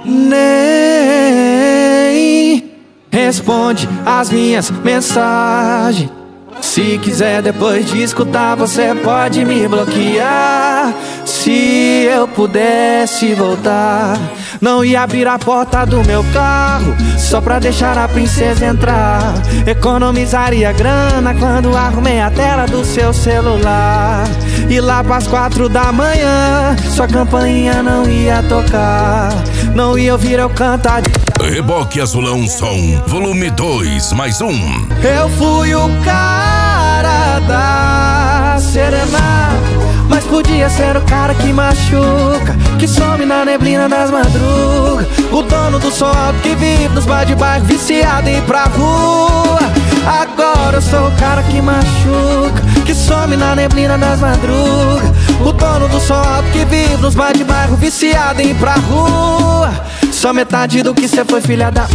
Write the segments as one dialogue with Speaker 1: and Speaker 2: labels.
Speaker 1: Nem responde as minhas mensagens. Se quiser depois de escutar, você pode me bloquear. Se eu pudesse voltar, não ia abrir a porta do meu carro só pra deixar a princesa entrar. Economizaria grana quando arrumei a tela do seu celular. E lá pras 4 da manhã, sua campainha não ia tocar. Não ia ouvir eu cantar de...
Speaker 2: Reboque Azulão Som, volume 2, mais um.
Speaker 1: Eu fui o cara da serenata, mas podia ser o cara que machuca, que some na neblina das madrugas. O dono do som alto que vive nos bar de bairro, viciado em ir pra rua. Agora eu sou o cara que machuca, que some na neblina das madrugas. O dono do som alto que vive nos bar de bairro, viciado em ir pra rua. Só metade do que cê foi, filha da...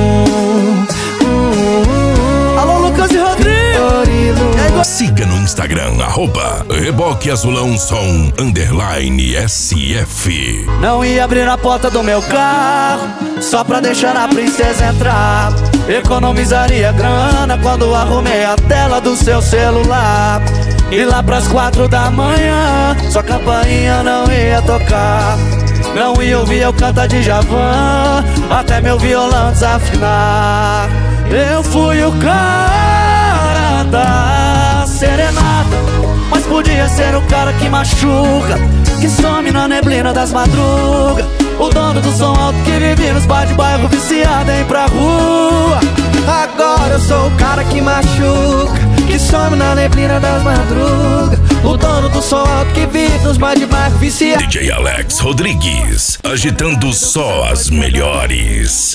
Speaker 3: Alô, Lucas e Rodrigo.
Speaker 2: Siga no Instagram, @Reboque Azulão Som _SF.
Speaker 3: Não ia abrir a porta do meu carro só pra deixar a princesa entrar. Economizaria grana quando arrumei a tela do seu celular. E lá pras 4 da manhã, sua campainha não ia tocar. Não ia ouvir eu cantar de Djavan, até meu violão desafinar. Eu fui o cara da serenata, mas podia ser o cara que machuca, que some na neblina das madrugas. O dono do som alto que vive nos bar de bairro, viciado em ir pra rua.
Speaker 1: Agora eu sou o cara que machuca, que some na neblina das madrugas. O dono do som alto que vive nos bar de bairro, viciado.
Speaker 2: DJ Alex Rodrigues, agitando só as melhores.